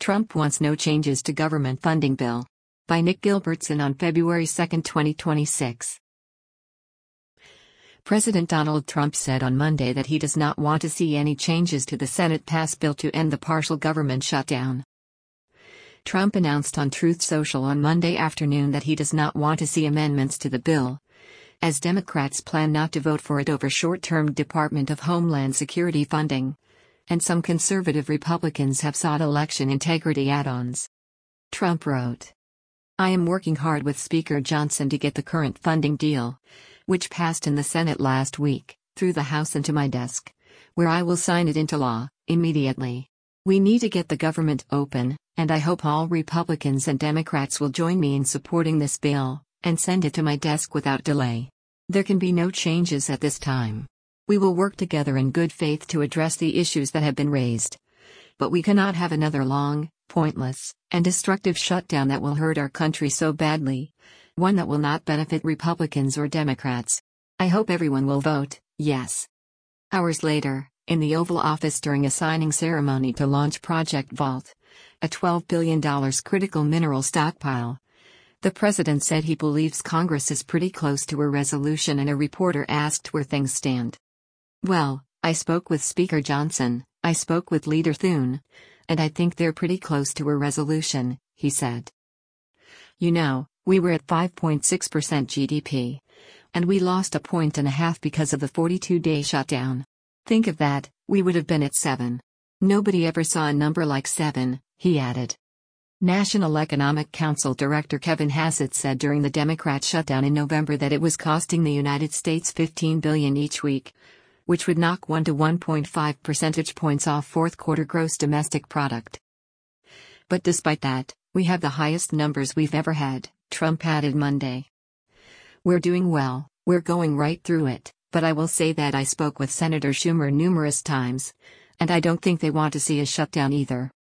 Trump wants no changes to government funding bill. By Nick Gilbertson on February 2, 2026. President Donald Trump said on Monday that he does not want to see any changes to the Senate pass bill to end the partial government shutdown. Trump announced on Truth Social on Monday afternoon that he does not want to see amendments to the bill, as Democrats plan not to vote for it over short-term Department of Homeland Security funding, and some conservative Republicans have sought election integrity add-ons. Trump wrote, "I am working hard with Speaker Johnson to get the current funding deal, which passed in the Senate last week, through the House and to my desk, where I will sign it into law immediately. We need to get the government open, and I hope all Republicans and Democrats will join me in supporting this bill, and send it to my desk without delay. There can be no changes at this time. We will work together in good faith to address the issues that have been raised. But we cannot have another long, pointless, and destructive shutdown that will hurt our country so badly, one that will not benefit Republicans or Democrats. I hope everyone will vote yes." Hours later, in the Oval Office during a signing ceremony to launch Project Vault, a $12 billion critical mineral stockpile, the president said he believes Congress is pretty close to a resolution, and a reporter asked where things stand. "Well, I spoke with Speaker Johnson, I spoke with Leader Thune, and I think they're pretty close to a resolution," he said. "You know, we were at 5.6% GDP. And we lost 1.5 points because of the 42-day shutdown. Think of that, we would have been at 7. Nobody ever saw a number like 7, he added. National Economic Council Director Kevin Hassett said during the Democrat shutdown in November that it was costing the United States $15 billion each week, which would knock 1 to 1.5 percentage points off fourth quarter gross domestic product. But despite that, we have the highest numbers we've ever had, Trump added Monday. "We're doing well, we're going right through it, but I will say that I spoke with Senator Schumer numerous times, and I don't think they want to see a shutdown either.